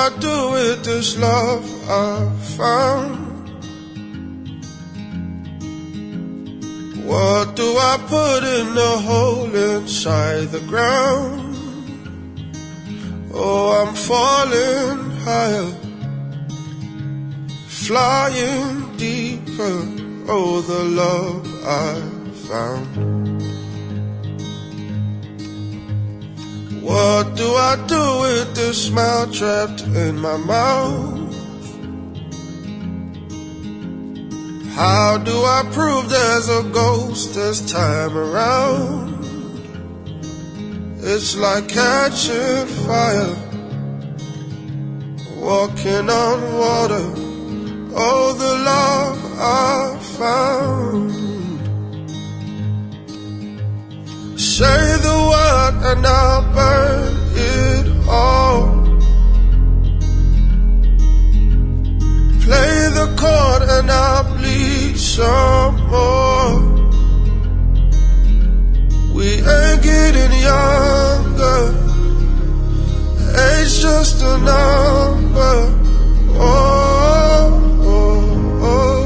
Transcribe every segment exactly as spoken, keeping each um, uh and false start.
I do with this love I found? What do I put in the hole inside the ground? Oh, I'm falling higher, flying deeper. Oh, the love I found. What do I do with this smile trapped in my mouth? How do I prove there's a ghost this time around? It's like catching fire, walking on water. Oh, the love I found. Say the word and I'll burn it all. Play the chord and I'll bleed some more. We ain't getting younger, age just a number. Oh, oh, oh.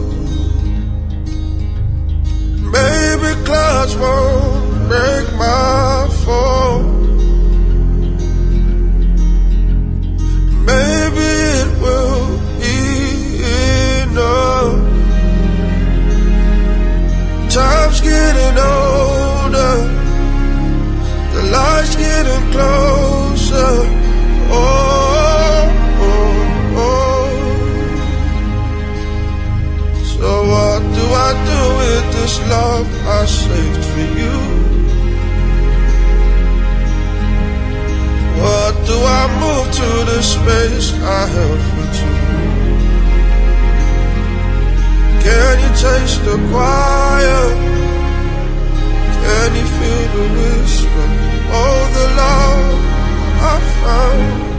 Maybe clouds won't break my fall. Maybe it will be enough. Time's getting older, the light's getting closer. Oh, oh, oh. So what do I do with this love I saved for you? What do I move to the space I held for two? Can you taste the quiet? Can you feel the whisper? Oh, the love I found.